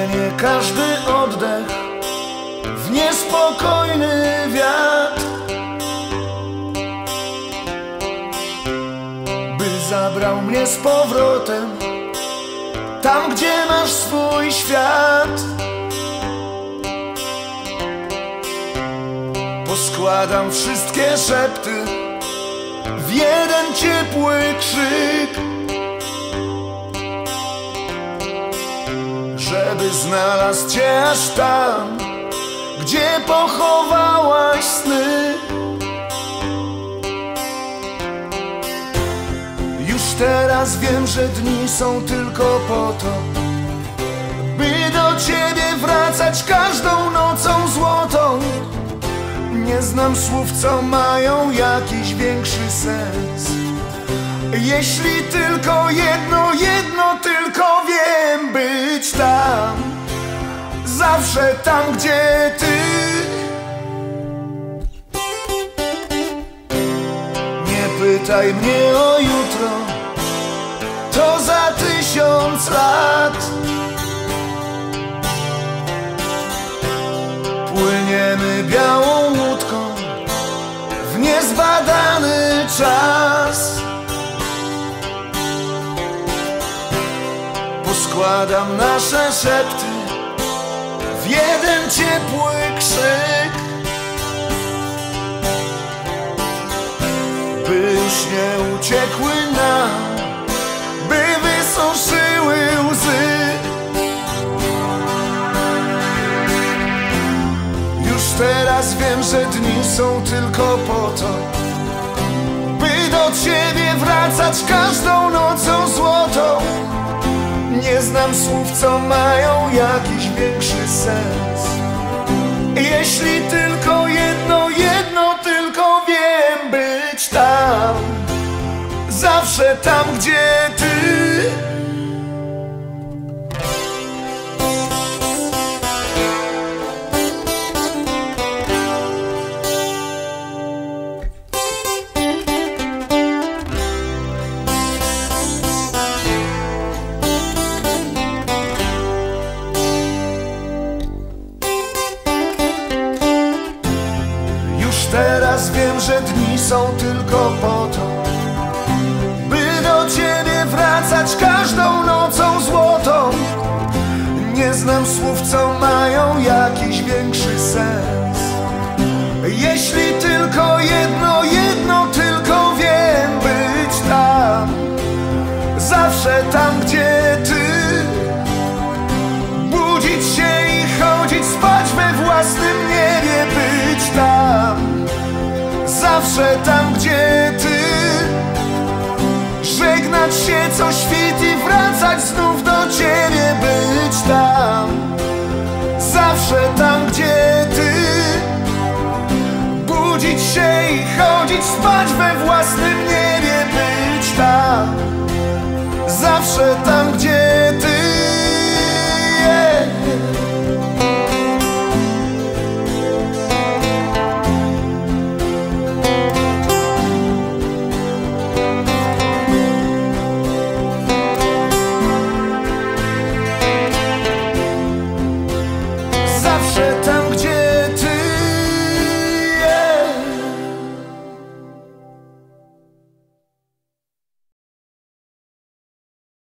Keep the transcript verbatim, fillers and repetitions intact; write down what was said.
Zamienię każdy oddech w niespokojny wiatr, by zabrał mnie z powrotem tam, gdzie masz swój świat. Poskładam wszystkie szepty w jeden ciepły krzyk, żeby znalazł cię aż tam, gdzie pochowałaś sny. Już teraz wiem, że dni są tylko po to, by do ciebie wracać każdą nocą złotą. Nie znam słów, co mają jakiś większy sens. Jeśli tylko jedno, jedno tylko wiem, być tam, zawsze tam, gdzie ty. Nie pytaj mnie o jutro, to za tysiąc lat. Płyniemy białą łódką w niezbadany czas. Poskładam nasze szepty w jeden ciepły krzyk, by już nie uciekły nam, by wysuszyły łzy. Już teraz wiem, że dni są tylko po to, by do ciebie wracać każdą nocą złotą. Nie znam słów, co mają jakiś większy sens. Jeśli tylko jedno, jedno tylko wiem, być tam, zawsze tam, gdzie ty. Teraz wiem, że dni są tylko po to, by do ciebie wracać każdą nocą złotą. Nie znam słów, co mają jakiś większy sens. Jeśli tylko jedno, jedno tylko wiem, być tam, zawsze tam, gdzie ty. Budzić się i chodzić, spać we własnym niebie, być tam, zawsze tam, gdzie ty. Żegnać się co świt i wracać znów do ciebie, być tam, zawsze tam, gdzie ty. Budzić się i chodzić, spać we własnym